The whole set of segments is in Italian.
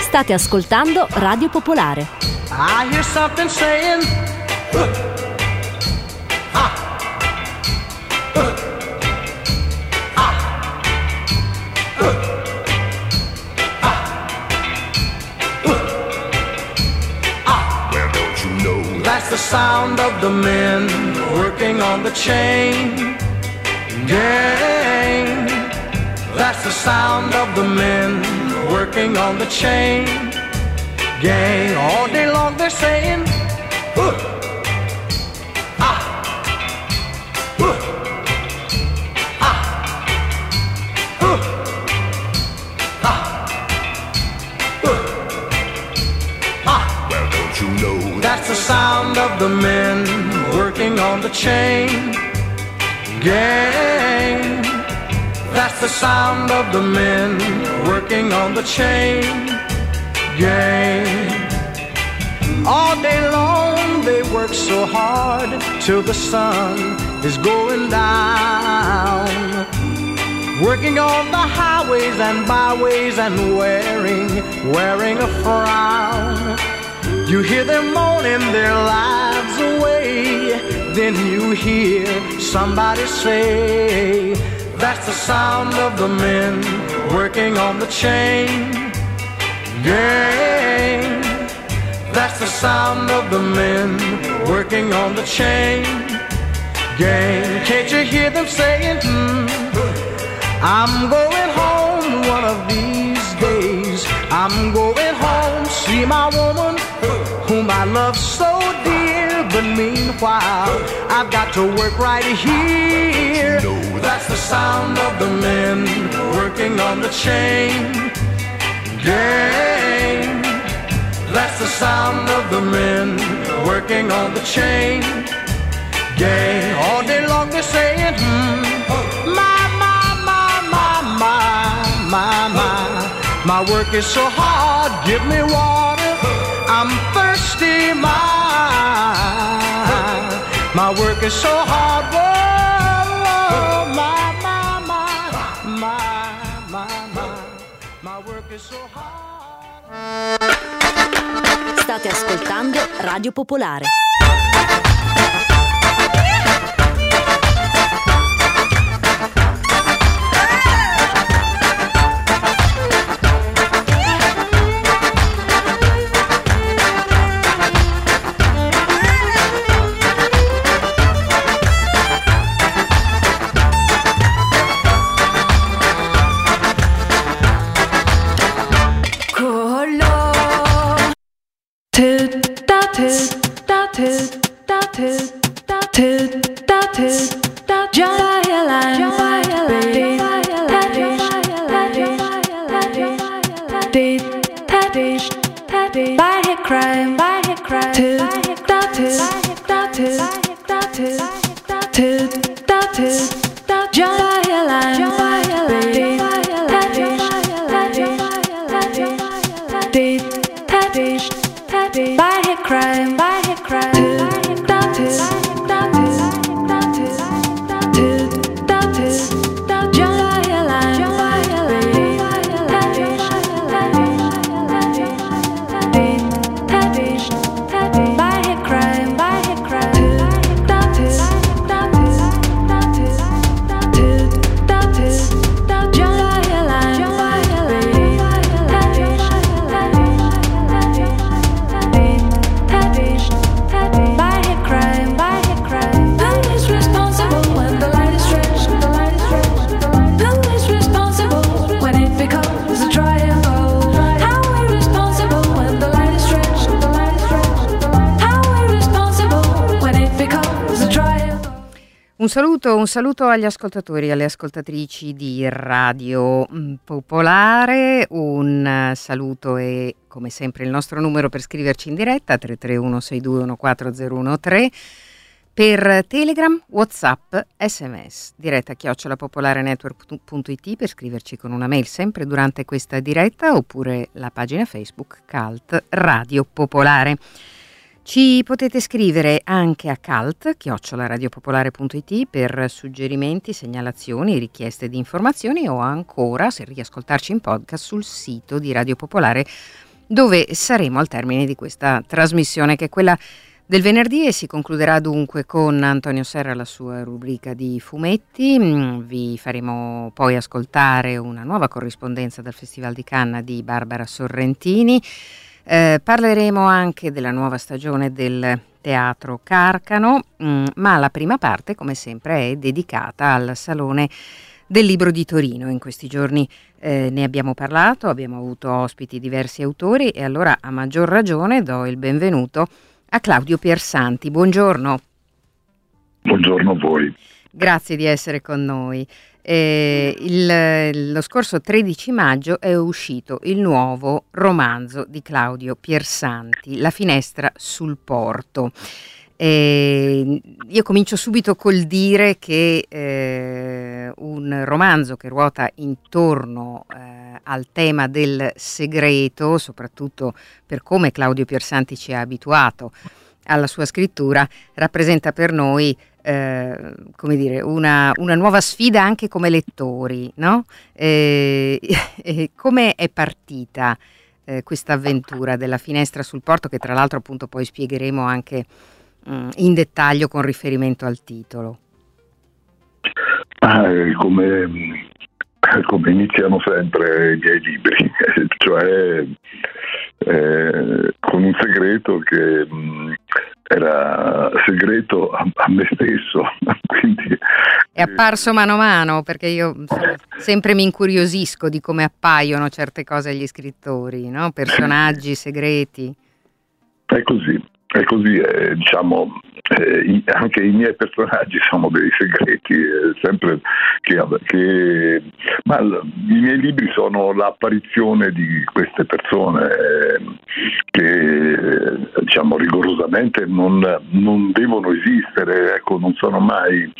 State ascoltando Radio Popolare. I hear something saying Well, don't you know that's the sound of the men working on the chain gang. That's the sound of the men working on the chain gang. All day long they're saying Well, don't you know that's the sound of the men working on the chain gang. That's the sound of the men working on the chain gang. All day long they work so hard till the sun is going down, working on the highways and byways and wearing a frown. You hear them moaning their lives away, then you hear somebody say, that's the sound of the men working on the chain gang. That's the sound of the men working on the chain gang. Can't you hear them saying, I'm going home one of these days. I'm going home, see my woman whom I love so dear. But meanwhile, I've got to work right here. That's the sound of the men working on the chain gang. That's the sound of the men working on the chain gang. All day long they're saying, my work is so hard, give me water, I'm thirsty, my work is so hard, whoa, my work is so hard. State ascoltando Radio Popolare. Un saluto agli ascoltatori e alle ascoltatrici di Radio Popolare, un saluto e come sempre il nostro numero per scriverci in diretta 331 6214013, per Telegram, WhatsApp, SMS, diretta @popolarenetwork.it per scriverci con una mail sempre durante questa diretta, oppure la pagina Facebook Cult Radio Popolare. Ci potete scrivere anche a cult@radiopopolare.it per suggerimenti, segnalazioni, richieste di informazioni, o ancora, se riascoltarci in podcast, sul sito di Radio Popolare dove saremo al termine di questa trasmissione, che è quella del venerdì, e si concluderà dunque con Antonio Serra la sua rubrica di fumetti. Vi faremo poi ascoltare una nuova corrispondenza dal Festival di Cannes di Barbara Sorrentini. Parleremo anche della nuova stagione del Teatro Carcano, ma la prima parte, come sempre, è dedicata al Salone del Libro di Torino. In questi giorni ne abbiamo parlato, abbiamo avuto ospiti diversi autori, e allora a maggior ragione do il benvenuto a Claudio Piersanti. Buongiorno. Buongiorno a voi. Grazie di essere con noi. Lo scorso 13 maggio è uscito il nuovo romanzo di Claudio Piersanti, La finestra sul porto. Io comincio subito col dire che un romanzo che ruota intorno al tema del segreto, soprattutto per come Claudio Piersanti ci ha abituato alla sua scrittura, rappresenta per noi come dire, una nuova sfida anche come lettori, no? Come è partita questa avventura della finestra sul porto, che tra l'altro appunto poi spiegheremo anche in dettaglio con riferimento al titolo? Come iniziano sempre i miei libri, cioè con un segreto che era segreto a me stesso, quindi è apparso mano a mano, perché io sempre mi incuriosisco di come appaiono certe cose agli scrittori, no? Personaggi segreti. È così, diciamo, anche i miei personaggi sono dei segreti, sempre ma i miei libri sono l'apparizione di queste persone che, diciamo, rigorosamente non devono esistere, ecco, non sono mai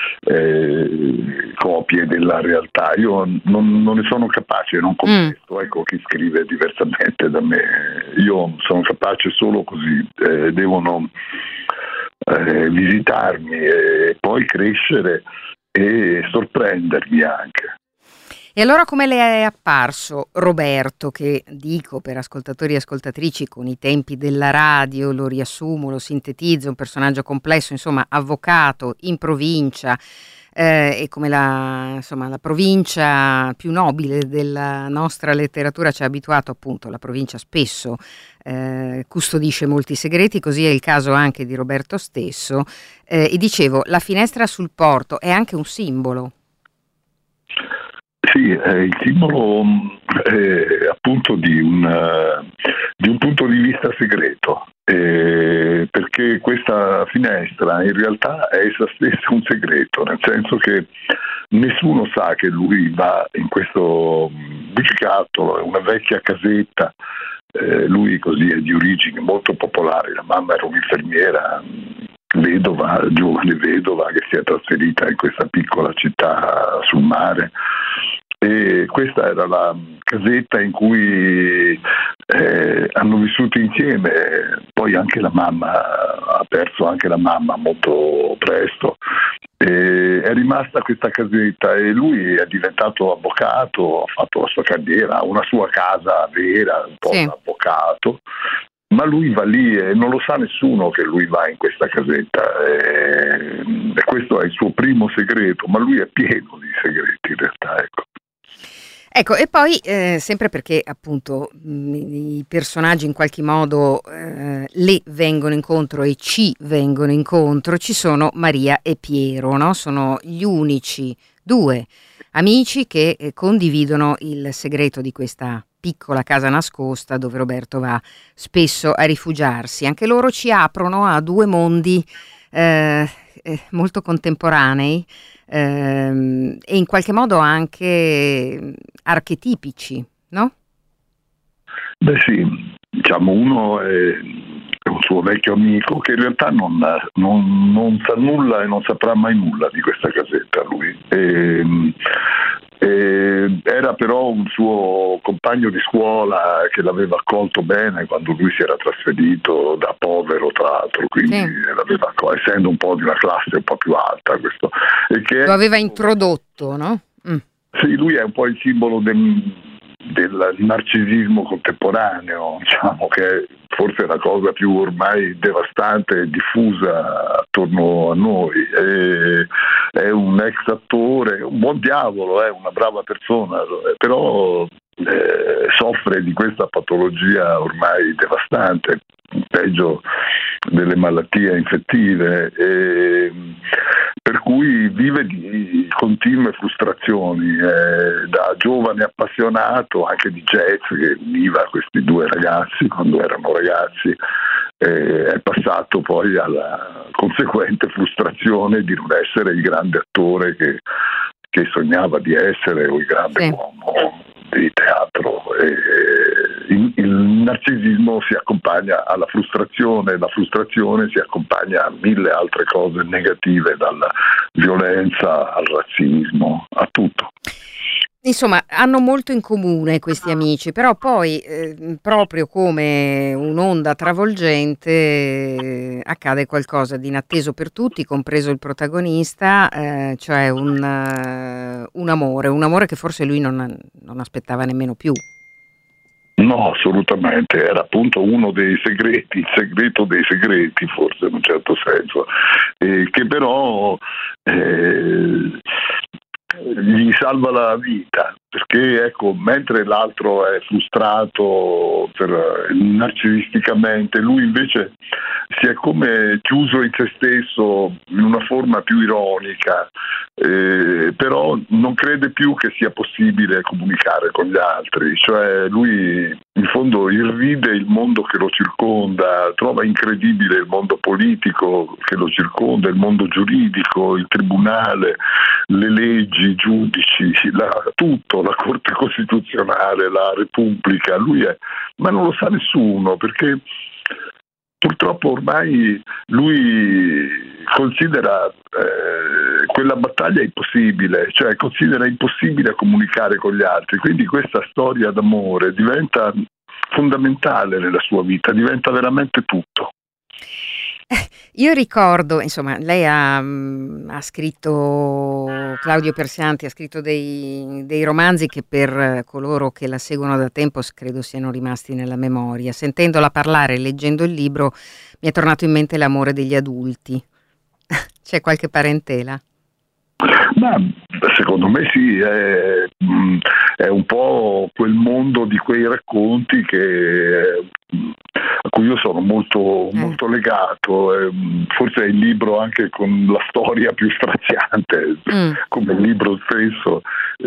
copie della realtà. Io non ne sono capace, non contesto, ecco, chi scrive diversamente da me. Io sono capace solo così, devono visitarmi e poi crescere e sorprendermi anche. E allora come le è apparso Roberto, che dico per ascoltatori e ascoltatrici, con i tempi della radio, lo riassumo, lo sintetizzo, un personaggio complesso, insomma, avvocato in provincia, e come la provincia più nobile della nostra letteratura ci ha abituato, appunto, la provincia spesso custodisce molti segreti, così è il caso anche di Roberto stesso, e dicevo, la finestra sul porto è anche un simbolo. Sì, è il simbolo appunto di un punto di vista segreto, perché questa finestra in realtà è essa stessa un segreto, nel senso che nessuno sa che lui va in questo bugigattolo, è una vecchia casetta, lui così è di origini molto popolari, la mamma era un'infermiera vedova, giovane vedova, che si è trasferita in questa piccola città sul mare, e questa era la casetta in cui hanno vissuto insieme. Poi anche la mamma ha perso anche la mamma molto presto, è rimasta questa casetta e lui è diventato avvocato, ha fatto la sua carriera, ha una sua casa vera, un po' Sì. un avvocato. Ma lui va lì e non lo sa nessuno che lui va in questa casetta, e questo è il suo primo segreto, ma lui è pieno di segreti in realtà, ecco. Ecco, e poi sempre perché appunto i personaggi in qualche modo le vengono incontro e ci vengono incontro, ci sono Maria e Piero, no? Sono gli unici due amici che condividono il segreto di questa piccola casa nascosta dove Roberto va spesso a rifugiarsi. Anche loro ci aprono a due mondi molto contemporanei, e in qualche modo anche archetipici, no? Beh sì, diciamo, uno è un suo vecchio amico che in realtà non sa nulla e non saprà mai nulla di questa casetta lui. Era però un suo compagno di scuola che l'aveva accolto bene quando lui si era trasferito da povero, tra l'altro, quindi l'aveva essendo un po' di una classe un po' più alta, questo. E che Lo aveva introdotto, no? Sì, lui è un po' il simbolo del narcisismo contemporaneo, diciamo, che forse è la cosa più ormai devastante e diffusa attorno a noi. È un ex attore, un buon diavolo, è una brava persona, però soffre di questa patologia ormai devastante, peggio delle malattie infettive, per cui vive di continue frustrazioni. Da giovane appassionato anche di jazz, che univa questi due ragazzi quando erano ragazzi, è passato poi alla conseguente frustrazione di non essere il grande attore che sognava di essere, o il grande uomo di teatro. Il narcisismo si accompagna alla frustrazione, la frustrazione si accompagna a mille altre cose negative, dalla violenza al razzismo, a tutto. Insomma, hanno molto in comune questi amici, però poi, proprio come un'onda travolgente, accade qualcosa di inatteso per tutti, compreso il protagonista, cioè un amore che forse lui non aspettava nemmeno più. No, assolutamente, era appunto uno dei segreti, il segreto dei segreti, forse in un certo senso, che però gli salva la vita, perché ecco, mentre l'altro è frustrato narcisisticamente, lui invece si è come chiuso in se stesso in una forma più ironica, però non crede più che sia possibile comunicare con gli altri, cioè lui in fondo irride il mondo che lo circonda, trova incredibile il mondo politico che lo circonda, il mondo giuridico, il tribunale, le leggi, i giudici, tutto, la Corte Costituzionale, la Repubblica. Ma non lo sa nessuno, perché purtroppo ormai lui considera quella battaglia impossibile, cioè considera impossibile comunicare con gli altri, quindi questa storia d'amore diventa fondamentale nella sua vita, diventa veramente tutto. Io ricordo, insomma, lei ha scritto, Claudio Persianti ha scritto dei romanzi che per coloro che la seguono da tempo credo siano rimasti nella memoria. Sentendola parlare e leggendo il libro mi è tornato in mente L'amore degli adulti. C'è qualche parentela? Ma secondo me sì, è un po' quel mondo di quei racconti a cui io sono molto legato. Forse è il libro anche con la storia più straziante, come il libro stesso.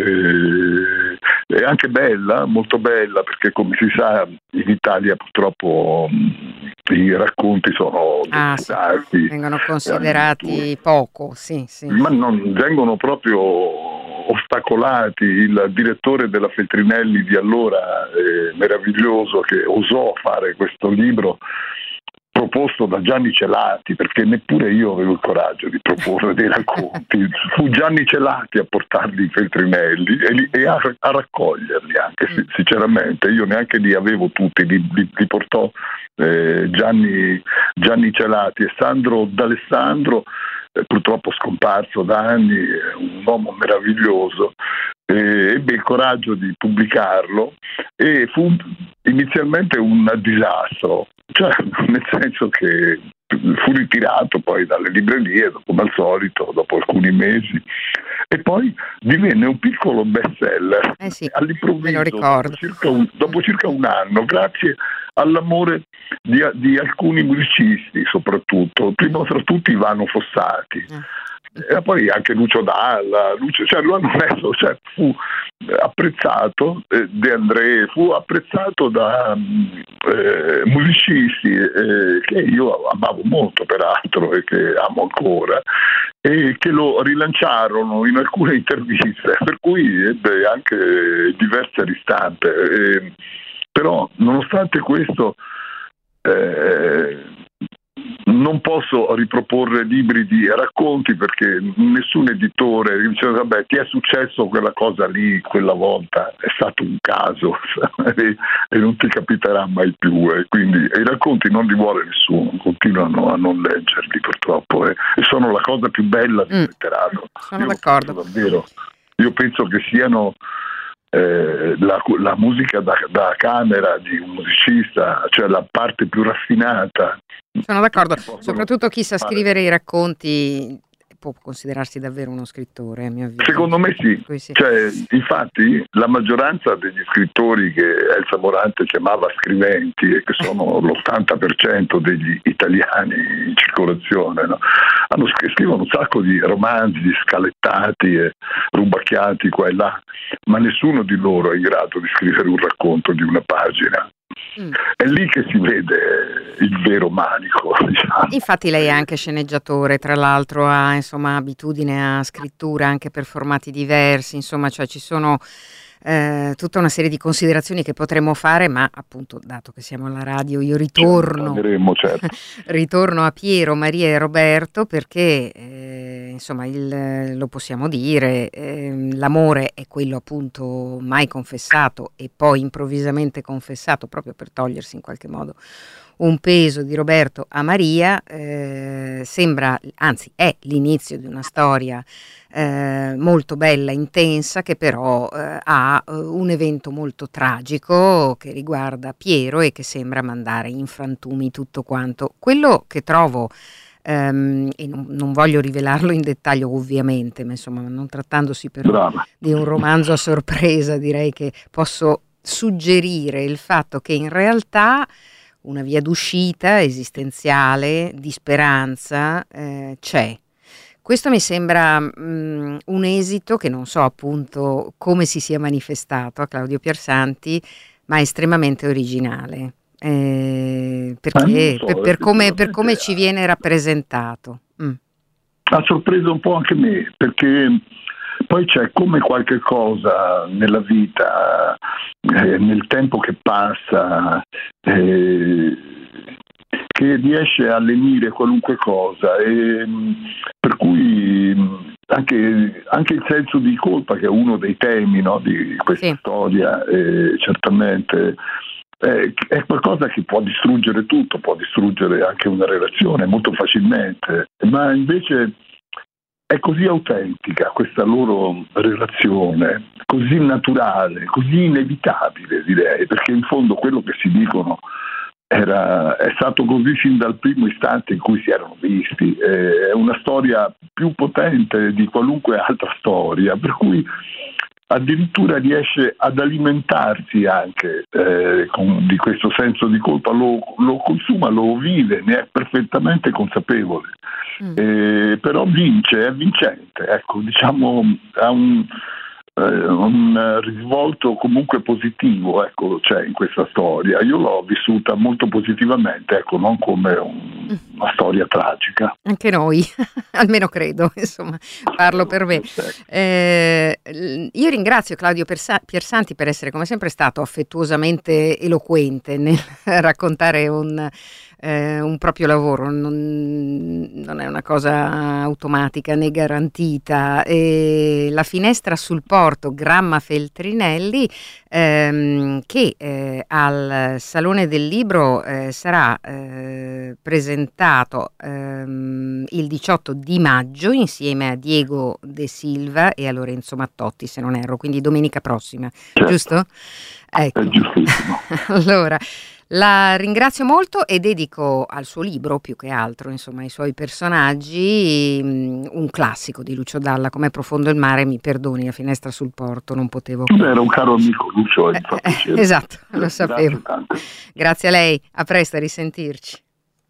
È anche bella, molto bella, perché come si sa in Italia purtroppo i racconti sono vengono considerati poco, sì. Ma non vengono proprio ostacolati. Il direttore della Feltrinelli di allora, meraviglioso, che osò fare questo libro proposto da Gianni Celati, perché neppure io avevo il coraggio di proporre dei racconti, fu Gianni Celati a portarli in Feltrinelli e a raccoglierli anche, sinceramente. Io neanche li avevo tutti, li portò Gianni Celati e Sandro D'Alessandro, purtroppo scomparso da anni, un uomo meraviglioso, ebbe il coraggio di pubblicarlo e fu inizialmente un disastro, cioè nel senso che fu ritirato poi dalle librerie, come al solito, dopo alcuni mesi, e poi divenne un piccolo bestseller all'improvviso, me lo ricordo. Dopo circa un anno, grazie all'amore di alcuni musicisti, soprattutto, prima tra tutti Ivano Fossati. E poi anche Lucio Dalla, cioè lo hanno messo, cioè fu apprezzato, De André fu apprezzato da musicisti che io amavo molto peraltro e che amo ancora, e che lo rilanciarono in alcune interviste, per cui ebbe anche diverse ristampe, però nonostante questo non posso riproporre libri di racconti, perché nessun editore dice vabbè, ti è successo quella cosa lì quella volta, è stato un caso e non ti capiterà mai più, e quindi i racconti non li vuole nessuno, continuano a non leggerli purtroppo, e sono la cosa più bella del letterato. Sono d'accordo. Davvero, io penso che siano la musica da camera di un musicista, cioè la parte più raffinata. Sono d'accordo, soprattutto chi sa scrivere i racconti può considerarsi davvero uno scrittore, a mio avviso. Secondo me sì. Cioè, infatti la maggioranza degli scrittori che Elsa Morante chiamava scriventi, e che sono l'80% degli italiani in circolazione, no? Scrivono un sacco di romanzi scalettati e rubacchiati qua e là, ma nessuno di loro è in grado di scrivere un racconto di una pagina. È lì che si vede il vero manico, diciamo. Infatti lei è anche sceneggiatore, tra l'altro ha abitudine a scrittura anche per formati diversi, insomma, cioè ci sono tutta una serie di considerazioni che potremmo fare, ma appunto, dato che siamo alla radio, io ritorno a Piero, Maria e Roberto, perché lo possiamo dire, l'amore è quello appunto mai confessato e poi improvvisamente confessato, proprio per togliersi in qualche modo un peso, di Roberto a Maria. Sembra, anzi è l'inizio di una storia molto bella, intensa, che però ha un evento molto tragico che riguarda Piero e che sembra mandare in frantumi tutto quanto. Quello che trovo, e non voglio rivelarlo in dettaglio ovviamente, ma insomma, non trattandosi però di un romanzo a sorpresa, direi che posso suggerire il fatto che in realtà una via d'uscita esistenziale, di speranza, c'è. Questo mi sembra un esito che non so appunto come si sia manifestato a Claudio Piersanti, ma estremamente originale, perché per come ci viene rappresentato. Ha sorpreso un po' anche me, perché poi c'è come qualche cosa nella vita, nel tempo che passa, che riesce a lenire qualunque cosa, e per cui anche il senso di colpa, che è uno dei temi, no, di questa storia, certamente è qualcosa che può distruggere tutto, può distruggere anche una relazione molto facilmente, ma invece è così autentica questa loro relazione, così naturale, così inevitabile, direi, perché in fondo quello che si dicono è stato così fin dal primo istante in cui si erano visti. È una storia più potente di qualunque altra storia, per cui addirittura riesce ad alimentarsi anche di questo senso di colpa, lo consuma, lo vive, ne è perfettamente consapevole. Però è vincente, ecco, diciamo, ha un risvolto comunque positivo, ecco, c'è in questa storia. Io l'ho vissuta molto positivamente, ecco, non come una storia tragica. Anche noi, almeno credo, insomma, parlo per me. Io ringrazio Claudio Piersanti per essere come sempre stato affettuosamente eloquente nel raccontare un proprio lavoro, non è una cosa automatica né garantita. La finestra sul porto, Gramma Feltrinelli, che al Salone del Libro sarà presentato il 18 di maggio insieme a Diego De Silva e a Lorenzo Mattotti, se non erro, quindi domenica prossima, certo. Giusto? Ecco. È giustissimo. Allora, la ringrazio molto e dedico al suo libro, più che altro, insomma, ai suoi personaggi, un classico di Lucio Dalla, Com'è profondo il mare, mi perdoni, La finestra sul porto, non potevo. Era un caro amico Lucio, esatto, lo sapevo. Grazie a lei, a presto, a risentirci.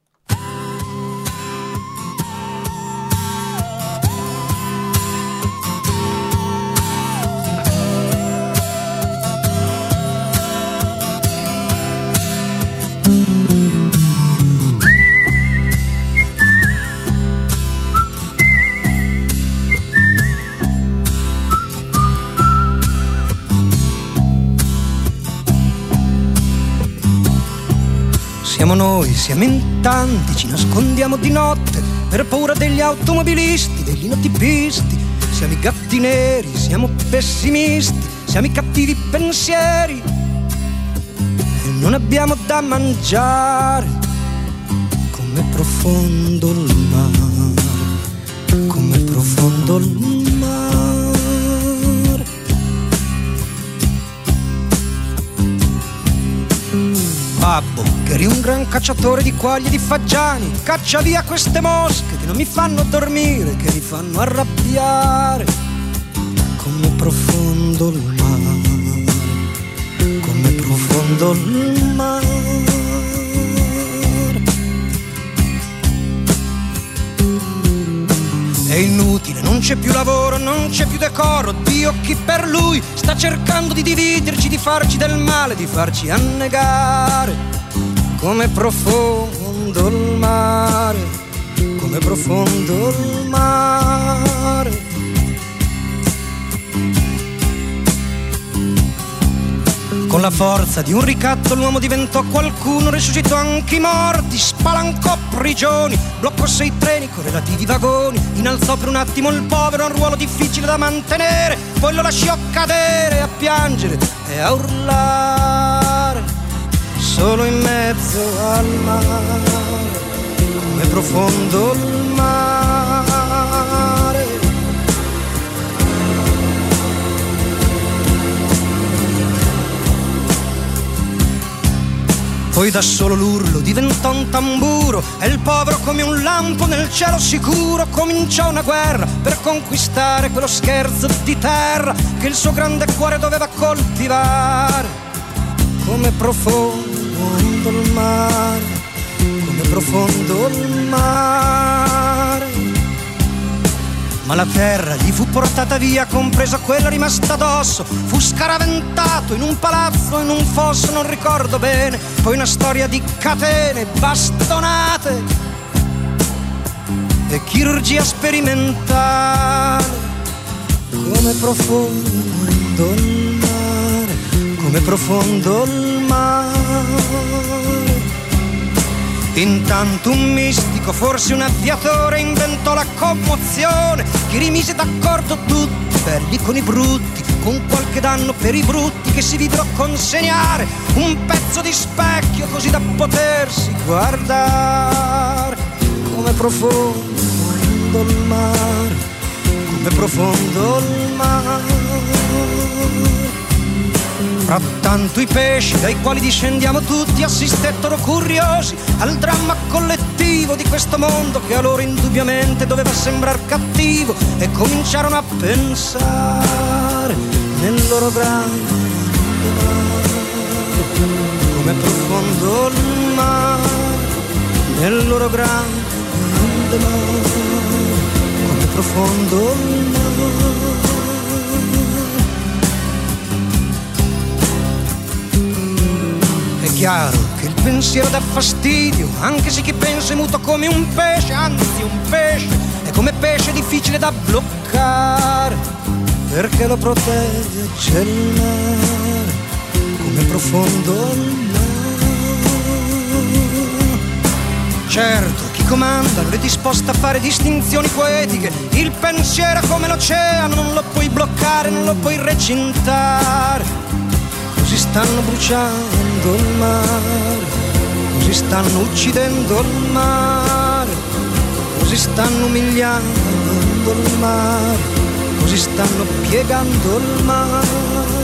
Siamo noi, siamo in tanti, ci nascondiamo di notte per paura degli automobilisti, degli inotipisti. Siamo i gatti neri, siamo pessimisti, siamo i cattivi pensieri e non abbiamo da mangiare. Com'è profondo il mare, com'è profondo il mare. babbo, che eri un gran cacciatore di quaglie e di fagiani, caccia via queste mosche che non mi fanno dormire, che mi fanno arrabbiare. Come profondo il mare, come profondo il mare. È inutile, non c'è più lavoro, non c'è più decoro. Dio, chi per lui sta cercando di dividerci, di farci del male, di farci annegare. Come profondo il mare, come profondo il mare. Con la forza di un ricatto l'uomo diventò qualcuno, risuscitò anche i morti, spalancò prigioni, bloccò 6 treni con relativi vagoni, innalzò per un attimo il povero a un ruolo difficile da mantenere, poi lo lasciò cadere a piangere e a urlare, solo in mezzo al mare, come profondo il mare. Poi da solo l'urlo diventò un tamburo e il povero come un lampo nel cielo sicuro cominciò una guerra per conquistare quello scherzo di terra che il suo grande cuore doveva coltivare. Come profondo il mare, come profondo il mare. Ma la terra gli fu portata via, compresa quella rimasta addosso. Fu scaraventato in un palazzo, in un fosso, non ricordo bene. Poi una storia di catene, bastonate e chirurgia sperimentale. Come profondo il mare, come profondo il mare. Intanto un mistico, forse un aviatore, inventò la commozione che rimise d'accordo tutti, belli con i brutti, con qualche danno per i brutti che si videro consegnare un pezzo di specchio così da potersi guardare. Come profondo il mare, come profondo il mare. Frattanto i pesci dai quali discendiamo tutti assistettero curiosi al dramma collettivo di questo mondo che a loro indubbiamente doveva sembrar cattivo e cominciarono a pensare nel loro grande mare, come profondo il mare, nel loro grande mare, come profondo il mare. È chiaro che il pensiero dà fastidio, anche se chi pensa è muto come un pesce, anzi un pesce è come pesce difficile da bloccare, perché lo protegge il mare, come profondo il mare. Certo, chi comanda non è disposto a fare distinzioni poetiche, il pensiero è come l'oceano, non lo puoi bloccare, non lo puoi recintare. Così stanno bruciando il mare, così stanno uccidendo il mare, così stanno umiliando il mare, così stanno piegando il mare.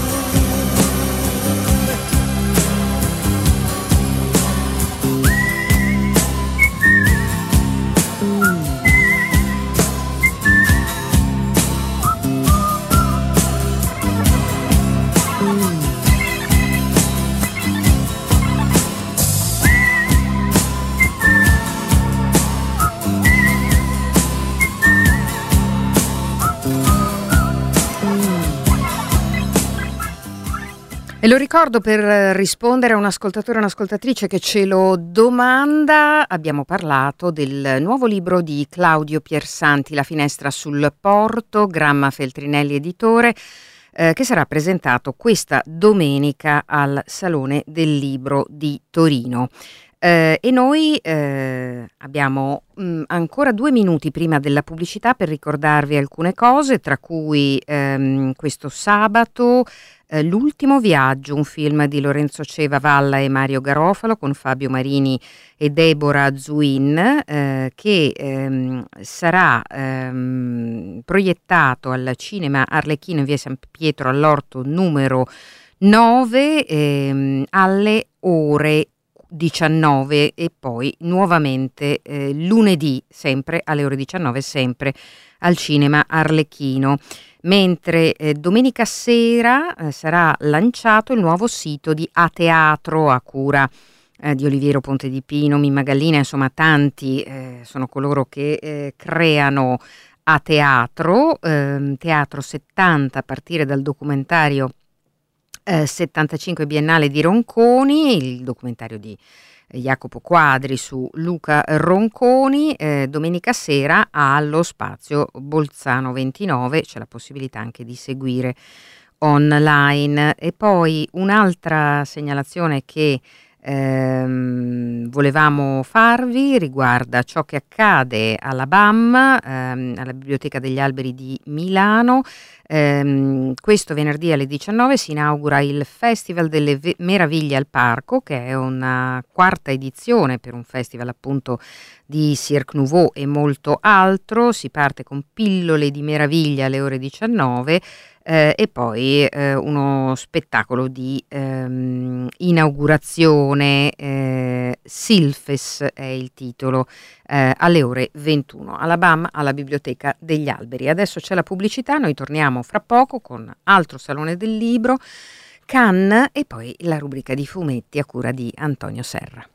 E lo ricordo per rispondere a un ascoltatore o un'ascoltatrice che ce lo domanda. Abbiamo parlato del nuovo libro di Claudio Piersanti, La finestra sul porto, Gramma Feltrinelli editore, che sarà presentato questa domenica al Salone del Libro di Torino. E noi abbiamo ancora 2 minuti prima della pubblicità per ricordarvi alcune cose, tra cui questo sabato L'ultimo viaggio, un film di Lorenzo Ceva Valla e Mario Garofalo con Fabio Marini e Deborah Zuin, che sarà proiettato al cinema Arlecchino in via San Pietro all'Orto numero 9 alle ore 19 e poi nuovamente lunedì sempre alle ore 19, sempre al cinema Arlecchino. Mentre domenica sera sarà lanciato il nuovo sito di A Teatro a cura di Oliviero Ponte di Pino, Mimma Gallina, insomma tanti sono coloro che creano A Teatro, Teatro 70 a partire dal documentario 75 Biennale di Ronconi, il documentario di Jacopo Quadri su Luca Ronconi. Domenica sera allo Spazio Bolzano 29 c'è la possibilità anche di seguire online. E poi un'altra segnalazione che volevamo farvi riguarda ciò che accade alla BAM, alla Biblioteca degli Alberi di Milano. Questo venerdì alle 19 si inaugura il Festival delle Meraviglie al Parco, che è una quarta edizione per un festival appunto di Cirque Nouveau e molto altro. Si parte con pillole di meraviglia alle ore 19 e poi uno spettacolo di inaugurazione, Silfes è il titolo, alle ore 21 alla BAM, alla Biblioteca degli Alberi. Adesso c'è la pubblicità, noi torniamo fra poco con altro Salone del Libro, Cannes e poi la rubrica di fumetti a cura di Antonio Serra.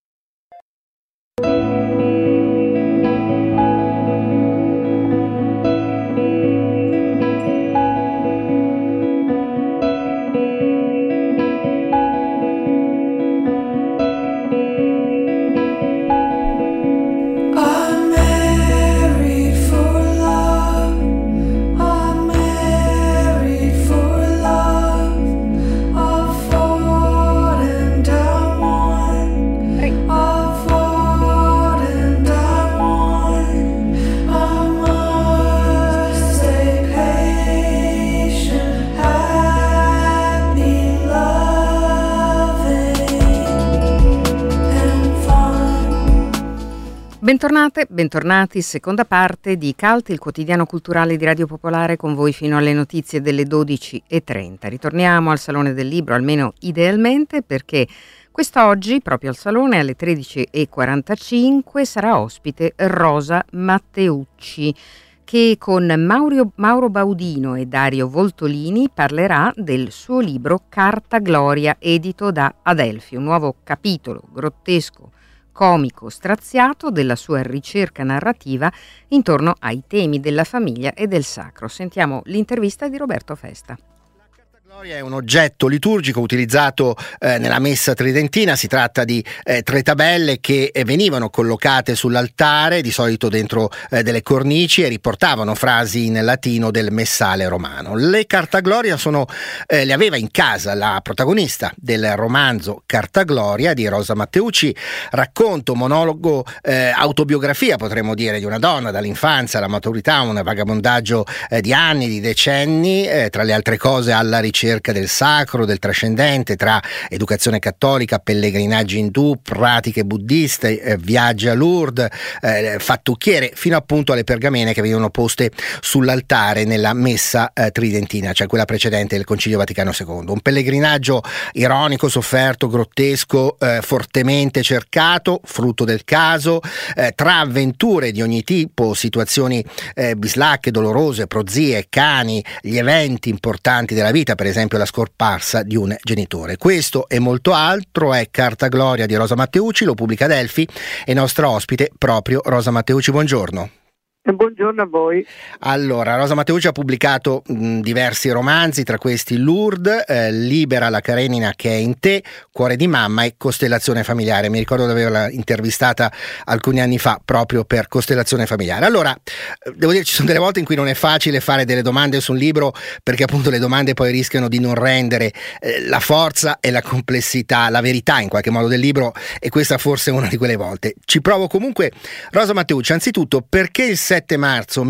Bentornate, bentornati, seconda parte di Cult, il quotidiano culturale di Radio Popolare, con voi fino alle notizie delle 12:30. Ritorniamo al Salone del Libro, almeno idealmente, perché quest'oggi, proprio al Salone, alle 13:45, sarà ospite Rosa Matteucci, che con Mauro Baudino e Dario Voltolini parlerà del suo libro Carta Gloria, edito da Adelphi, un nuovo capitolo grottesco, comico, straziato della sua ricerca narrativa intorno ai temi della famiglia e del sacro. Sentiamo l'intervista di Roberto Festa. Gloria è un oggetto liturgico utilizzato nella messa tridentina. Si tratta di 3 tabelle che venivano collocate sull'altare, di solito dentro delle cornici, e riportavano frasi in latino del messale romano. Le Carta Gloria le aveva in casa la protagonista del romanzo Carta Gloria di Rosa Matteucci, racconto, monologo, autobiografia potremmo dire, di una donna dall'infanzia alla maturità, un vagabondaggio di anni, di decenni, tra le altre cose alla ricerca del sacro, del trascendente, tra educazione cattolica, pellegrinaggi indù, pratiche buddiste, viaggi a Lourdes, fattucchiere, fino appunto alle pergamene che venivano poste sull'altare nella messa tridentina, cioè quella precedente del Concilio Vaticano II. Un pellegrinaggio ironico, sofferto, grottesco, fortemente cercato, frutto del caso, tra avventure di ogni tipo, situazioni bislacche, dolorose, prozie, cani, gli eventi importanti della vita, per esempio la scomparsa di un genitore. Questo e molto altro è Carta Gloria di Rosa Matteucci, lo pubblica Adelphi, e nostra ospite proprio Rosa Matteucci. Buongiorno. Buongiorno a voi. Allora, Rosa Matteucci ha pubblicato diversi romanzi, tra questi Lourdes, Libera la Karenina che è in te, Cuore di mamma e Costellazione familiare. Mi ricordo di averla intervistata alcuni anni fa proprio per Costellazione familiare. Allora, devo dire, ci sono delle volte in cui non è facile fare delle domande su un libro, perché appunto le domande poi rischiano di non rendere la forza e la complessità, la verità in qualche modo del libro, e questa forse è una di quelle volte. Ci provo comunque. Rosa Matteucci, anzitutto, perché il 7 marzo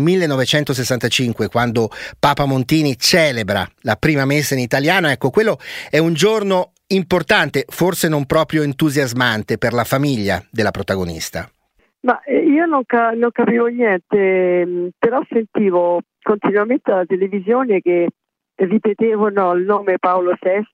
1965, quando Papa Montini celebra la prima messa in italiano, ecco, quello è un giorno importante, forse non proprio entusiasmante per la famiglia della protagonista. Ma io non capivo niente, però sentivo continuamente alla televisione che ripetevano il nome Paolo VI,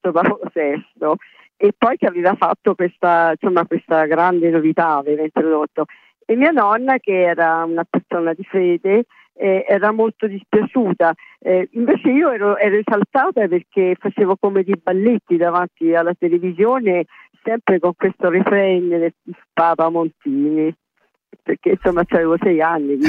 e poi che aveva fatto questa grande novità, aveva introdotto. E mia nonna, che era una persona di fede, era molto dispiaciuta. Invece io ero esaltata perché facevo come di balletti davanti alla televisione, sempre con questo refrain del Papa Montini, perché insomma avevo 6 anni.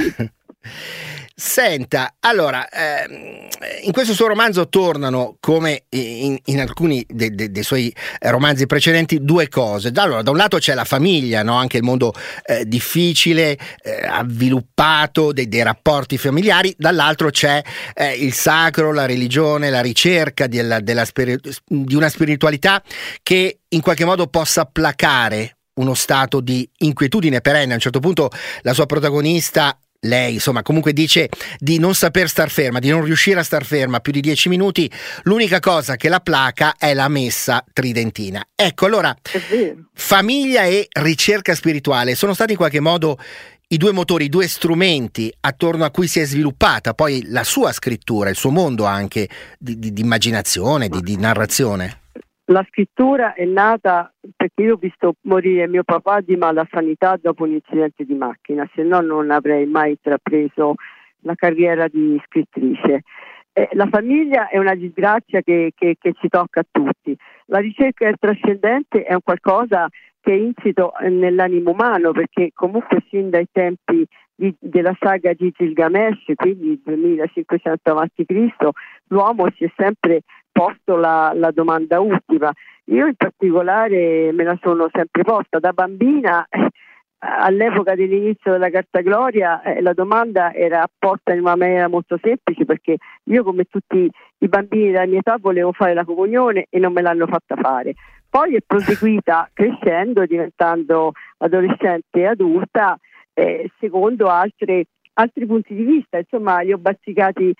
Senta, allora, in questo suo romanzo tornano, come in alcuni dei suoi romanzi precedenti, due cose. Allora, da un lato c'è la famiglia, no? Anche il mondo difficile, avviluppato dei rapporti familiari, dall'altro c'è il sacro, la religione, la ricerca di una spiritualità che in qualche modo possa placare uno stato di inquietudine perenne. A un certo punto la sua protagonista, lei insomma comunque dice di non saper star ferma, di non riuscire a star ferma più di 10 minuti, l'unica cosa che la placa è la messa tridentina. Ecco, allora, famiglia e ricerca spirituale sono stati in qualche modo i due motori, i due strumenti attorno a cui si è sviluppata poi la sua scrittura, il suo mondo anche di immaginazione, di narrazione. La scrittura è nata perché io ho visto morire mio papà di malasanità dopo un incidente di macchina, se no non avrei mai intrapreso la carriera di scrittrice. La famiglia è una disgrazia che ci tocca a tutti. La ricerca del trascendente è un qualcosa che è insito nell'animo umano, perché comunque sin dai tempi della saga di Gilgamesh, quindi 2500 a.C., l'uomo si è sempre posto la domanda ultima. Io in particolare me la sono sempre posta da bambina. All'epoca dell'inizio della Carta Gloria la domanda era posta in una maniera molto semplice, perché io, come tutti i bambini della mia età, volevo fare la comunione e non me l'hanno fatta fare. Poi è proseguita crescendo, diventando adolescente e adulta, secondo altri punti di vista. Insomma, li ho bazzicati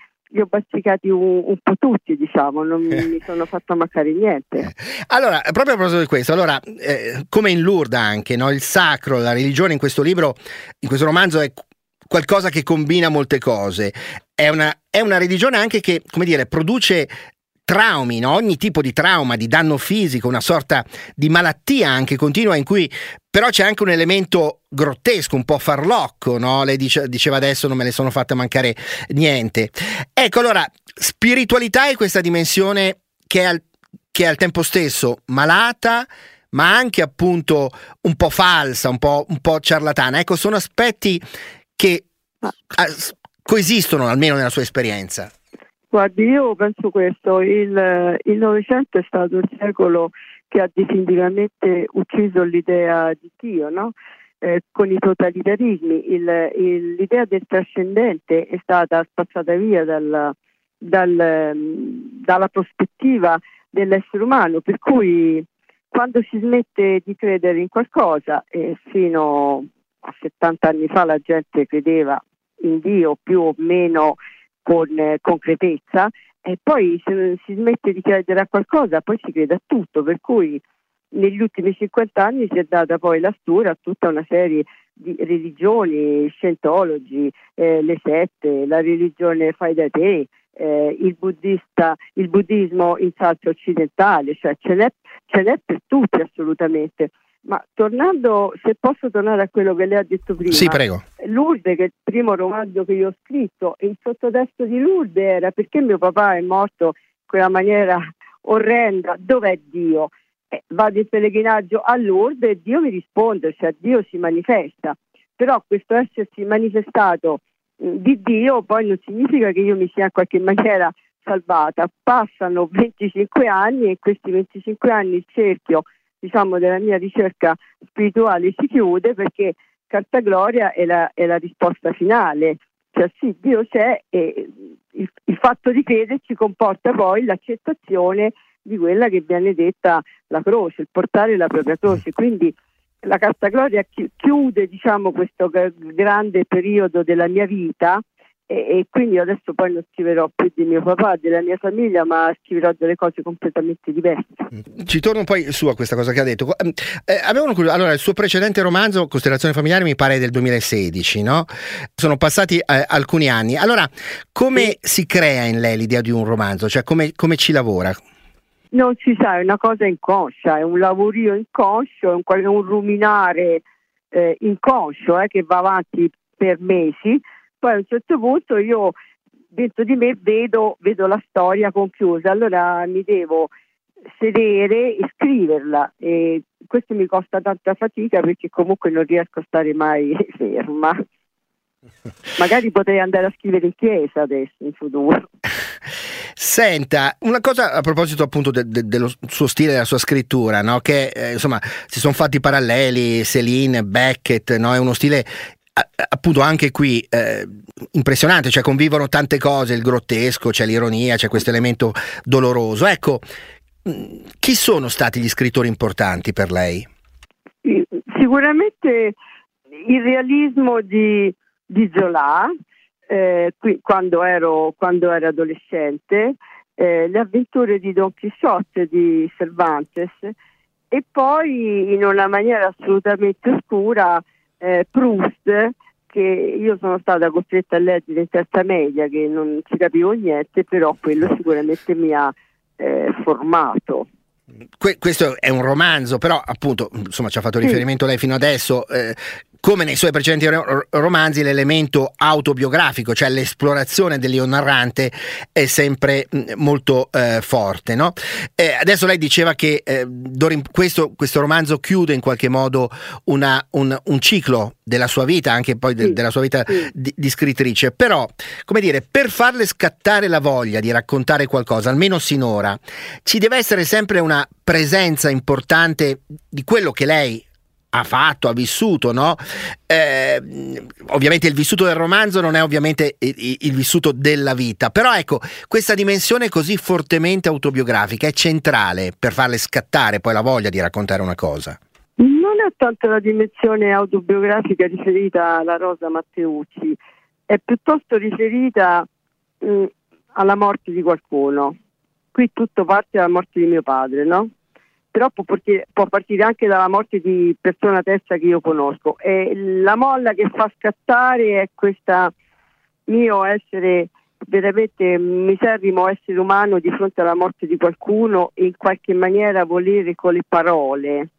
un po' tutti, diciamo, non mi sono fatta mancare niente. Allora, proprio a proposito di questo, allora, come in Lourdes anche, no? Il sacro, la religione in questo libro, in questo romanzo è qualcosa che combina molte cose. È una religione anche che, come dire, produce traumi, no? Ogni tipo di trauma, di danno fisico, una sorta di malattia anche continua, in cui però c'è anche un elemento grottesco, un po' farlocco, no? Lei diceva adesso non me ne sono fatta mancare niente. Ecco, allora, spiritualità è questa dimensione che è al tempo stesso malata, ma anche appunto un po' falsa, un po' ciarlatana. Ecco, sono aspetti che coesistono, almeno nella sua esperienza. Guardi, io penso questo: il Novecento è stato il secolo che ha definitivamente ucciso l'idea di Dio, no? Con i totalitarismi. L'idea del trascendente è stata spazzata via dalla prospettiva dell'essere umano, per cui quando si smette di credere in qualcosa, fino a 70 anni fa la gente credeva in Dio più o meno con concretezza, e poi se si smette di credere a qualcosa poi si crede a tutto, per cui negli ultimi 50 anni si è data poi la stura a tutta una serie di religioni, scientologi, le sette, la religione fai da te, il buddismo in salsa occidentale, cioè ce n'è per tutti assolutamente. Ma tornando, se posso tornare a quello che lei ha detto prima. Sì, prego. Lourdes, che è il primo romanzo che io ho scritto, e il sottotesto di Lourdes era: perché mio papà è morto in quella maniera orrenda, dov'è Dio? Vado in pellegrinaggio a Lourdes e Dio mi risponde, cioè Dio si manifesta. Però questo essersi manifestato di Dio poi non significa che io mi sia in qualche maniera salvata. Passano 25 anni e in questi 25 anni il cerchio, diciamo, della mia ricerca spirituale si chiude, perché Carta Gloria è la risposta finale. Cioè sì, Dio c'è, e il fatto di crederci comporta poi l'accettazione di quella che viene detta la croce, il portare la propria croce. Quindi la Carta Gloria chiude, diciamo, questo grande periodo della mia vita, e quindi adesso poi non scriverò più di mio papà, della mia famiglia, ma scriverò delle cose completamente diverse. Ci torno poi su a questa cosa che ha detto. Allora, il suo precedente romanzo, Costellazione familiare, mi pare del 2016, no? Sono passati alcuni anni. Allora, come si crea in lei l'idea di un romanzo? Cioè, come ci lavora? Non si sa, è una cosa inconscia, è un lavorio inconscio, è un ruminare inconscio che va avanti per mesi. Poi a un certo punto io dentro di me vedo la storia conclusa, allora mi devo sedere e scriverla, e questo mi costa tanta fatica perché comunque non riesco a stare mai ferma. Magari potrei andare a scrivere in chiesa adesso, in futuro. Senta, una cosa a proposito appunto dello suo stile, della sua scrittura, no? Che insomma si sono fatti paralleli, Céline, Beckett, no? È uno stile appunto anche qui impressionante, cioè convivono tante cose, il grottesco, c'è l'ironia, c'è questo elemento doloroso. Ecco, chi sono stati gli scrittori importanti per lei? Sicuramente il realismo di Zola, quando ero adolescente, le avventure di Don Chisciotte di Cervantes, e poi in una maniera assolutamente oscura Proust, che io sono stata costretta a leggere in terza media, che non ci capivo niente, però quello sicuramente mi ha formato. Questo è un romanzo, però appunto insomma ci ha fatto riferimento lei fino adesso, come nei suoi precedenti romanzi l'elemento autobiografico, cioè l'esplorazione dell'io narrante è sempre molto forte, no? Adesso lei diceva che questo romanzo chiude in qualche modo un ciclo della sua vita, anche poi della sua vita di scrittrice, però come dire, per farle scattare la voglia di raccontare qualcosa, almeno sinora, ci deve essere sempre una presenza importante di quello che lei ha fatto, ha vissuto, no? Ovviamente il vissuto del romanzo non è ovviamente il vissuto della vita, però ecco, questa dimensione così fortemente autobiografica è centrale per farle scattare poi la voglia di raccontare una cosa. Non è tanto la dimensione autobiografica riferita alla Rosa Matteucci, è piuttosto riferita alla morte di qualcuno. Qui tutto parte dalla morte di mio padre, no? Però può partire anche dalla morte di persona terza che io conosco, e la molla che fa scattare è questa mio essere veramente miserrimo essere umano di fronte alla morte di qualcuno, e in qualche maniera volere con le parole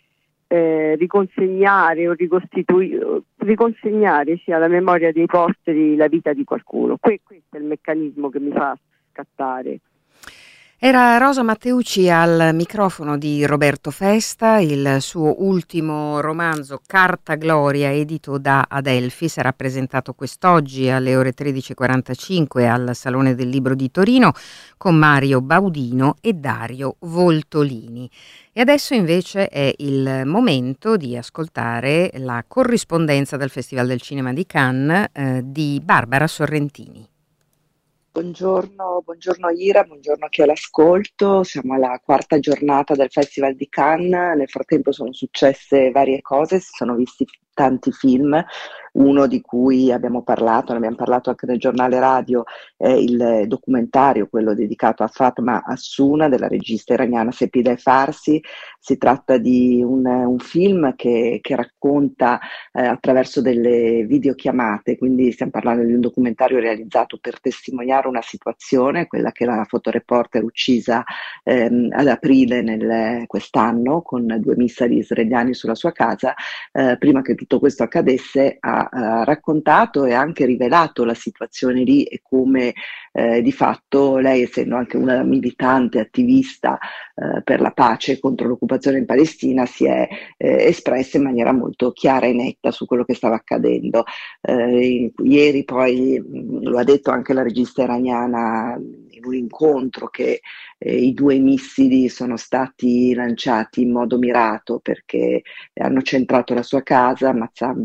riconsegnare o riconsegnare alla memoria dei posteri la vita di qualcuno. Questo è il meccanismo che mi fa scattare. Era Rosa Matteucci al microfono di Roberto Festa. Il suo ultimo romanzo, Carta Gloria, edito da Adelphi, sarà presentato quest'oggi alle ore 13:45 al Salone del Libro di Torino con Mario Baudino e Dario Voltolini. E adesso invece è il momento di ascoltare la corrispondenza dal Festival del Cinema di Cannes di Barbara Sorrentini. Buongiorno Ira, buongiorno a chi è all'ascolto. Siamo alla quarta giornata del Festival di Cannes. Nel frattempo sono successe varie cose, si sono visti tanti film. Uno di cui ne abbiamo parlato anche nel giornale radio, è il documentario, quello dedicato a Fatma Assuna, della regista iraniana Sepideh Farsi. Si tratta di un film che racconta attraverso delle videochiamate, quindi stiamo parlando di un documentario realizzato per testimoniare una situazione, quella che la fotoreporter uccisa ad aprile quest'anno, con 2 missili israeliani sulla sua casa. Prima che tutto questo accadesse ha raccontato e anche rivelato la situazione lì, e come di fatto lei, essendo anche una militante attivista per la pace contro l'occupazione in Palestina, si è espressa in maniera molto chiara e netta su quello che stava accadendo. Ieri poi lo ha detto anche la regista iraniana in un incontro, che i 2 missili sono stati lanciati in modo mirato perché hanno centrato la sua casa, ammazzando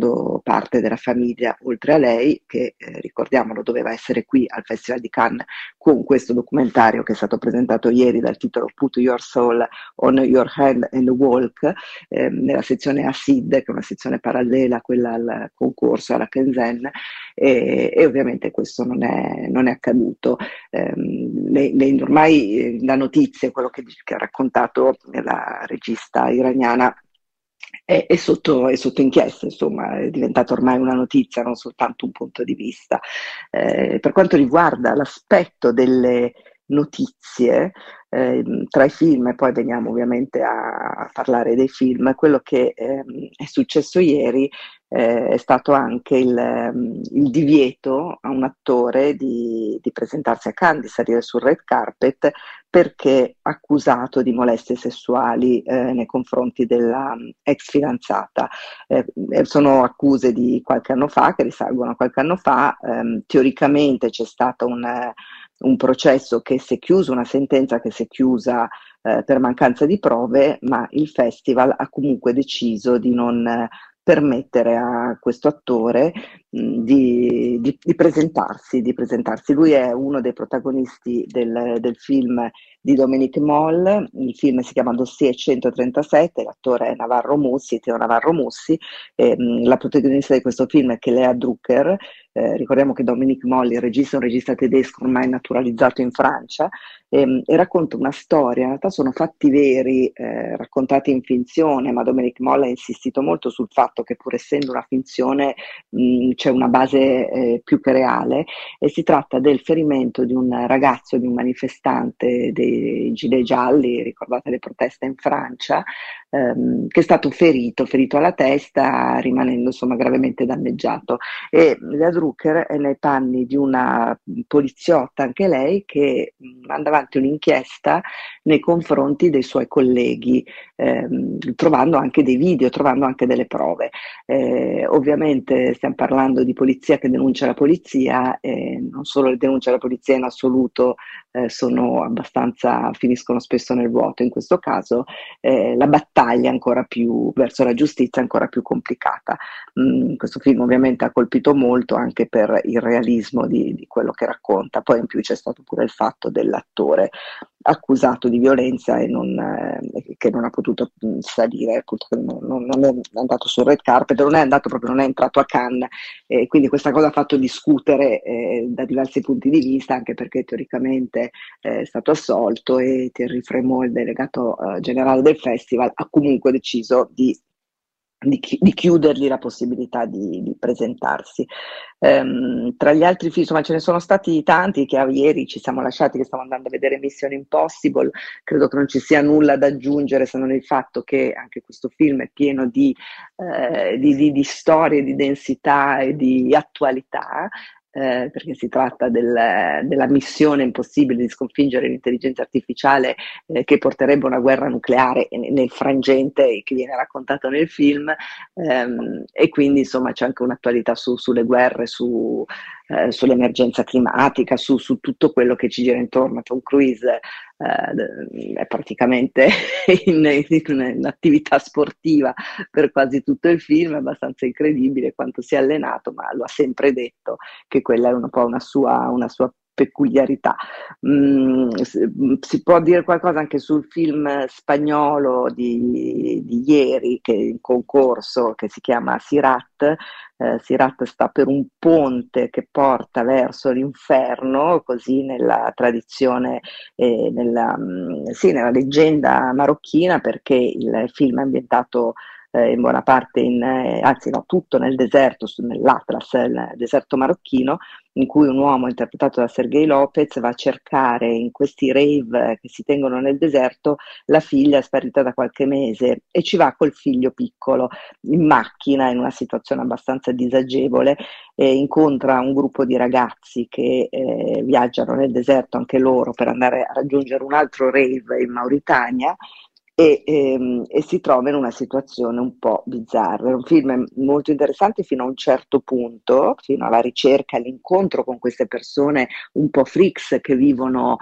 parte della famiglia, oltre a lei, che ricordiamolo doveva essere qui al Festival di Cannes con questo documentario che è stato presentato ieri dal titolo Put Your Soul on Your Hand and Walk, nella sezione ACID, che è una sezione parallela a quella al concorso alla Kensen, e ovviamente questo non è accaduto. Ormai la notizia, quello che ha raccontato la regista iraniana, è sotto inchiesta, insomma, è diventata ormai una notizia, non soltanto un punto di vista. Per quanto riguarda l'aspetto delle notizie, tra i film, e poi veniamo ovviamente a parlare dei film, quello che è successo ieri è stato anche il divieto a un attore di presentarsi a Cannes, di salire sul red carpet, perché accusato di molestie sessuali nei confronti della ex fidanzata. Sono accuse di qualche anno fa, che risalgono a qualche anno fa. Teoricamente c'è stato un processo che si è chiuso, una sentenza che si è chiusa per mancanza di prove, ma il festival ha comunque deciso di non permettere a questo attore di presentarsi. Lui è uno dei protagonisti del film di Dominique Moll. Il film si chiama Dossier 137, l'attore è Teo Navarro Mussi, la protagonista di questo film è Kelea Drucker. Ricordiamo che Dominique Moll, il regista, è un regista tedesco ormai naturalizzato in Francia, e racconta una storia. In realtà sono fatti veri raccontati in finzione, ma Dominique Moll ha insistito molto sul fatto che, pur essendo una finzione, c'è una base più che reale, e si tratta del ferimento di un ragazzo, di un manifestante dei Gilet gialli, ricordate le proteste in Francia, che è stato ferito alla testa, rimanendo insomma gravemente danneggiato. E la Drucker è nei panni di una poliziotta, anche lei, che manda avanti un'inchiesta nei confronti dei suoi colleghi, trovando anche dei video, trovando anche delle prove. Ovviamente stiamo parlando di polizia che denuncia la polizia, non solo le denunce alla polizia in assoluto finiscono spesso nel vuoto. In questo caso la battaglia ancora più verso la giustizia è ancora più complicata. Questo film ovviamente ha colpito molto anche per il realismo di quello che racconta. Poi in più c'è stato pure il fatto dell'attore accusato di violenza e che non ha potuto salire, appunto, non è andato sul red carpet, non è entrato a Cannes, quindi questa cosa ha fatto discutere da diversi punti di vista, anche perché teoricamente è stato assolto, e Thierry Frémaux, il delegato generale del festival, ha comunque deciso di chiudergli la possibilità di presentarsi. Tra gli altri film, insomma, ce ne sono stati tanti che ieri ci siamo lasciati, che stiamo andando a vedere Mission Impossible. Credo che non ci sia nulla da aggiungere, se non il fatto che anche questo film è pieno di storie, di densità e di attualità. Perché si tratta della missione impossibile di sconfiggere l'intelligenza artificiale, che porterebbe a una guerra nucleare nel frangente, che viene raccontato nel film, e quindi insomma c'è anche un'attualità sulle guerre, sull'emergenza climatica, su tutto quello che ci gira intorno. Tom Cruise è praticamente in attività sportiva per quasi tutto il film. È abbastanza incredibile quanto sia allenato, ma lo ha sempre detto che quella è un po' una sua peculiarità. Si può dire qualcosa anche sul film spagnolo di ieri, che è in concorso, che si chiama Sirat. Sirat sta per un ponte che porta verso l'inferno, così nella tradizione, nella leggenda marocchina, perché il film è ambientato in buona parte tutto nel deserto, nell'Atlas, nel deserto marocchino, in cui un uomo interpretato da Sergei Lopez va a cercare in questi rave che si tengono nel deserto la figlia sparita da qualche mese, e ci va col figlio piccolo in macchina, in una situazione abbastanza disagevole, e incontra un gruppo di ragazzi che viaggiano nel deserto anche loro per andare a raggiungere un altro rave in Mauritania, e si trova in una situazione un po' bizzarra. È un film molto interessante fino a un certo punto, fino alla ricerca, all'incontro con queste persone un po' freaks che vivono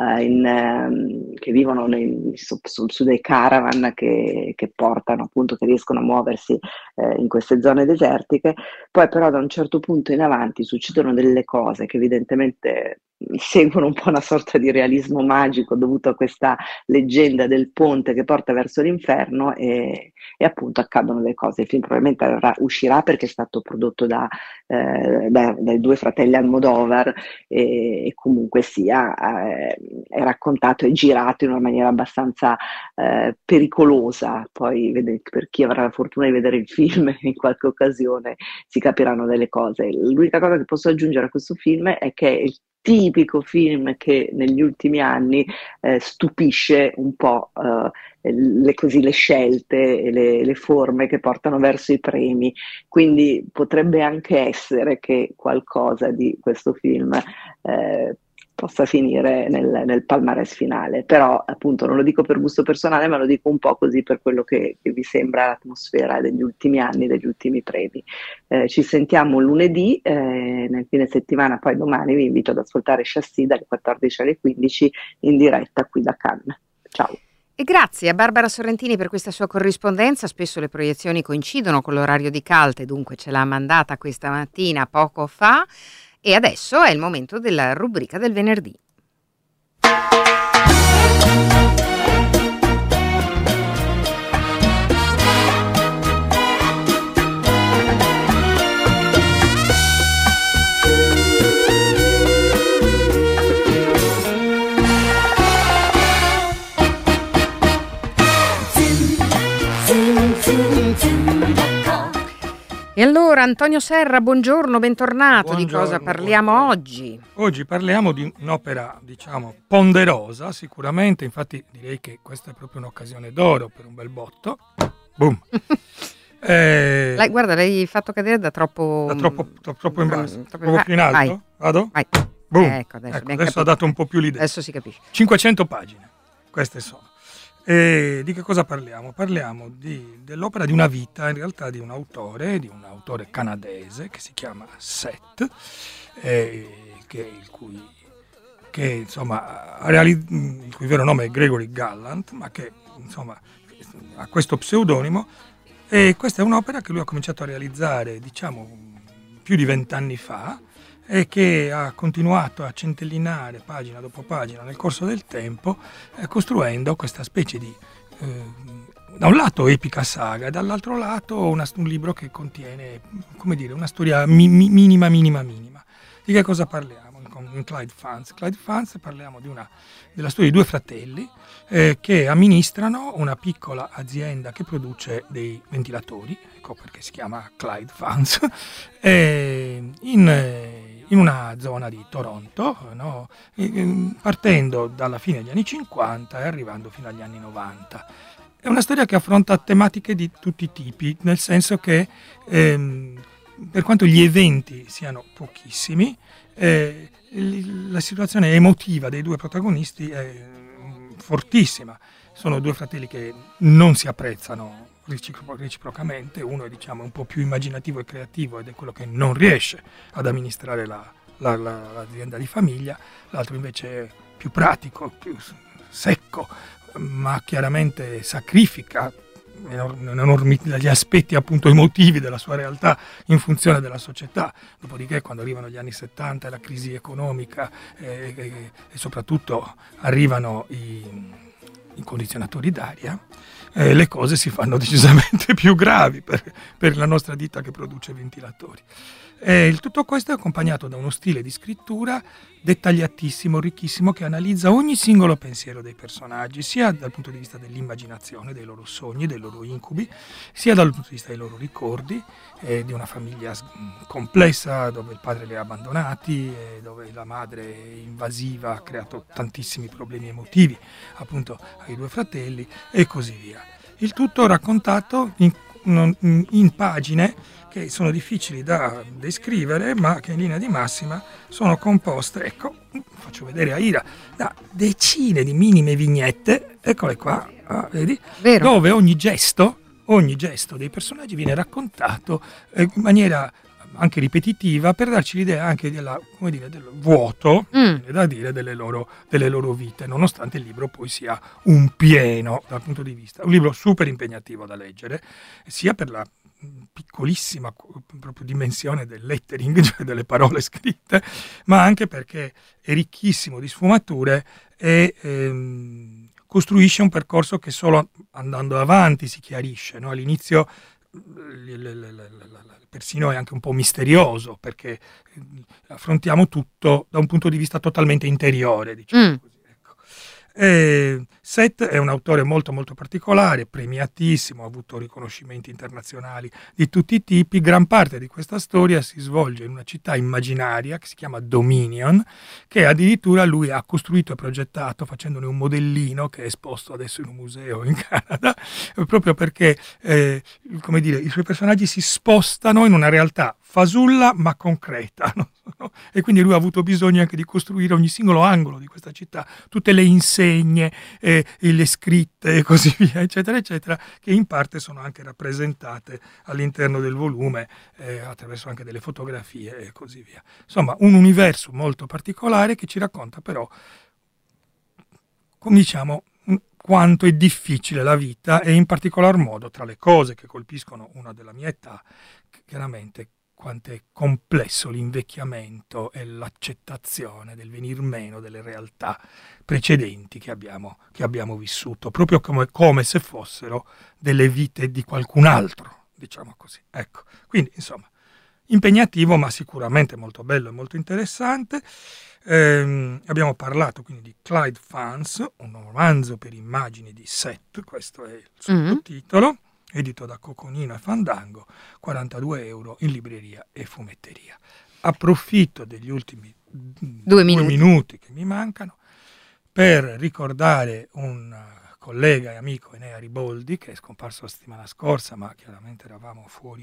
su dei caravan che portano, appunto, che riescono a muoversi in queste zone desertiche. Poi però da un certo punto in avanti succedono delle cose che evidentemente seguono un po' una sorta di realismo magico dovuto a questa leggenda del ponte che porta verso l'inferno, e appunto accadono delle cose. Il film probabilmente uscirà perché è stato prodotto dai due fratelli Almodovar, e comunque sia è raccontato e girato in una maniera abbastanza pericolosa. Poi per chi avrà la fortuna di vedere il film in qualche occasione si capiranno delle cose. L'unica cosa che posso aggiungere a questo film è che è il tipico film che negli ultimi anni stupisce un po' le scelte e le forme che portano verso i premi, quindi potrebbe anche essere che qualcosa di questo film possa finire nel palmarès finale, però appunto non lo dico per gusto personale, ma lo dico un po' così per quello che vi sembra l'atmosfera degli ultimi anni, degli ultimi premi. Ci sentiamo lunedì, nel fine settimana, poi domani vi invito ad ascoltare Chassis dalle 14 alle 15 in diretta qui da Cannes. Ciao. E grazie a Barbara Sorrentini per questa sua corrispondenza. Spesso le proiezioni coincidono con l'orario di Calte, dunque ce l'ha mandata questa mattina poco fa. E adesso è il momento della rubrica del venerdì. E allora, Antonio Serra, buongiorno, bentornato. Buongiorno, di cosa parliamo oggi? Oggi parliamo di un'opera, diciamo, ponderosa, sicuramente, infatti direi che questa è proprio un'occasione d'oro per un bel botto. Boom! Guarda, l'hai fatto cadere da troppo in basso, proprio più in alto. Vai. Vado? Vai. Boom! Ecco, adesso ha dato un po' più l'idea. Adesso si capisce. 500 pagine, queste sono. E di che cosa parliamo? Parliamo dell'opera di una vita, in realtà di un autore canadese che si chiama Seth, il cui vero nome è Gregory Gallant, ma che insomma ha questo pseudonimo, e questa è un'opera che lui ha cominciato a realizzare, diciamo, più di 20 anni fa, e che ha continuato a centellinare pagina dopo pagina nel corso del tempo, costruendo questa specie di, da un lato epica saga, e dall'altro lato un libro che contiene, come dire, una storia minima. Di che cosa parliamo? Con Clyde Vance parliamo della storia di due fratelli che amministrano una piccola azienda che produce dei ventilatori, ecco perché si chiama Clyde Vance, in una zona di Toronto, no? Partendo dalla fine degli anni 50 e arrivando fino agli anni 90. È una storia che affronta tematiche di tutti i tipi, nel senso che per quanto gli eventi siano pochissimi, la situazione emotiva dei due protagonisti è fortissima. Sono due fratelli che non si apprezzano reciprocamente. Uno è, diciamo, un po' più immaginativo e creativo ed è quello che non riesce ad amministrare l'azienda di famiglia, l'altro invece è più pratico, più secco, ma chiaramente sacrifica gli aspetti appunto emotivi della sua realtà in funzione della società. Dopodiché, quando arrivano gli anni 70 e la crisi economica e soprattutto arrivano i condizionatori d'aria, le cose si fanno decisamente più gravi per la nostra ditta che produce ventilatori. Tutto questo è accompagnato da uno stile di scrittura dettagliatissimo, ricchissimo, che analizza ogni singolo pensiero dei personaggi, sia dal punto di vista dell'immaginazione, dei loro sogni, dei loro incubi, sia dal punto di vista dei loro ricordi, di una famiglia complessa dove il padre li ha abbandonati, dove la madre invasiva ha creato tantissimi problemi emotivi appunto ai due fratelli e così via. Il tutto raccontato in pagine che sono difficili da descrivere, ma che in linea di massima sono composte, ecco, faccio vedere a Ira, da decine di minime vignette, eccole qua, vedi? Vero. Dove ogni gesto dei personaggi viene raccontato in maniera anche ripetitiva, per darci l'idea anche del vuoto, da dire, delle loro vite, nonostante il libro poi sia un pieno dal punto di vista, un libro super impegnativo da leggere, sia per la piccolissima proprio dimensione del lettering, cioè delle parole scritte, ma anche perché è ricchissimo di sfumature e costruisce un percorso che solo andando avanti si chiarisce, no? All'inizio persino è anche un po' misterioso, perché affrontiamo tutto da un punto di vista totalmente interiore, diciamo così. Seth è un autore molto molto particolare, premiatissimo, ha avuto riconoscimenti internazionali di tutti i tipi. Gran parte di questa storia si svolge in una città immaginaria che si chiama Dominion, che addirittura lui ha costruito e progettato facendone un modellino che è esposto adesso in un museo in Canada, proprio perché i suoi personaggi si spostano in una realtà fasulla ma concreta, no? E quindi lui ha avuto bisogno anche di costruire ogni singolo angolo di questa città, tutte le insegne, le scritte e così via, eccetera, eccetera, che in parte sono anche rappresentate all'interno del volume attraverso anche delle fotografie e così via. Insomma, un universo molto particolare che ci racconta però, come diciamo, quanto è difficile la vita e in particolar modo, tra le cose che colpiscono una della mia età, chiaramente quanto è complesso l'invecchiamento e l'accettazione del venir meno delle realtà precedenti che abbiamo vissuto, proprio come se fossero delle vite di qualcun altro, diciamo così. Ecco, quindi insomma, impegnativo ma sicuramente molto bello e molto interessante. Abbiamo parlato quindi di Clyde Fans, un romanzo per immagini di Seth, questo è il sottotitolo, edito da Coconino e Fandango, 42 euro in libreria e fumetteria. Approfitto degli ultimi due minuti che mi mancano per ricordare un collega e amico, Enea Riboldi, che è scomparso la settimana scorsa, ma chiaramente eravamo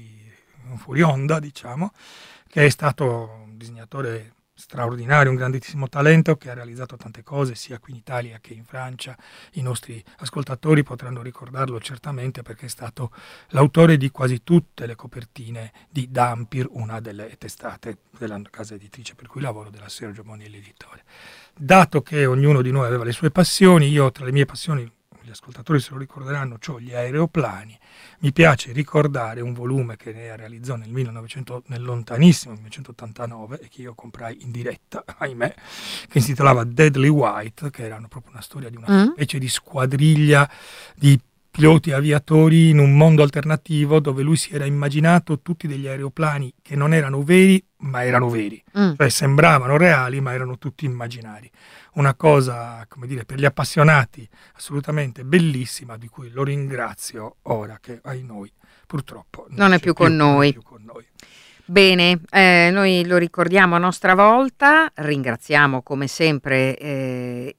fuori onda, diciamo, che è stato un disegnatore straordinario, un grandissimo talento che ha realizzato tante cose sia qui in Italia che in Francia. I nostri ascoltatori potranno ricordarlo certamente perché è stato l'autore di quasi tutte le copertine di Dampir, una delle testate della casa editrice per cui lavoro, della Sergio Bonelli Editore. Dato che ognuno di noi aveva le sue passioni, io tra le mie passioni, gli ascoltatori se lo ricorderanno, ho gli aeroplani. Mi piace ricordare un volume che ne realizzò nel lontanissimo 1989 e che io comprai in diretta, ahimè, che si intitolava Deadly White, che era proprio una storia di una specie di squadriglia di piloti aviatori in un mondo alternativo dove lui si era immaginato tutti degli aeroplani che non erano veri ma erano veri, cioè sembravano reali ma erano tutti immaginari. Una cosa, come dire, per gli appassionati assolutamente bellissima, di cui lo ringrazio ora che ai noi purtroppo non è più con noi. Bene, noi lo ricordiamo a nostra volta, ringraziamo come sempre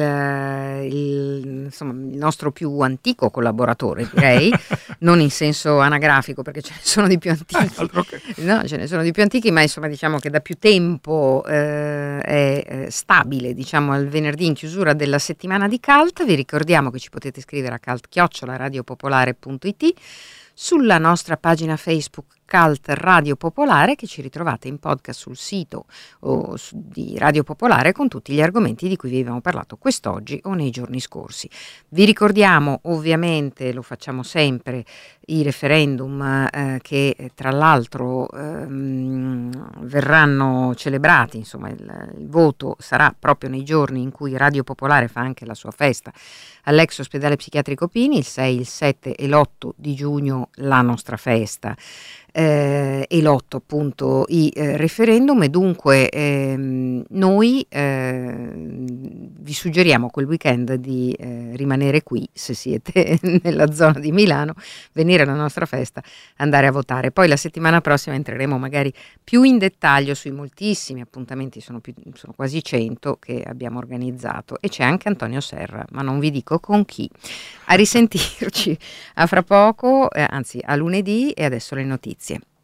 il nostro più antico collaboratore, direi, non in senso anagrafico perché ce ne sono di più antichi, no, ce ne sono di più antichi, ma insomma diciamo che da più tempo è stabile, diciamo, al venerdì in chiusura della settimana di Cult. Vi ricordiamo che ci potete scrivere a cult@radiopopolare.it, sulla nostra pagina Facebook Cult Radio Popolare, che ci ritrovate in podcast sul sito di Radio Popolare con tutti gli argomenti di cui vi abbiamo parlato quest'oggi o nei giorni scorsi. Vi ricordiamo ovviamente, lo facciamo sempre, i referendum che tra l'altro verranno celebrati, insomma il voto sarà proprio nei giorni in cui Radio Popolare fa anche la sua festa all'ex ospedale psichiatrico Pini, il 6, il 7 e l'8 di giugno la nostra festa. E l'8 appunto i referendum, e dunque noi vi suggeriamo quel weekend di rimanere qui se siete nella zona di Milano, venire finire la nostra festa, andare a votare. Poi la settimana prossima entreremo magari più in dettaglio sui moltissimi appuntamenti, sono quasi 100 che abbiamo organizzato, e c'è anche Antonio Serra, ma non vi dico con chi. A risentirci a fra poco, anzi a lunedì, e adesso le notizie.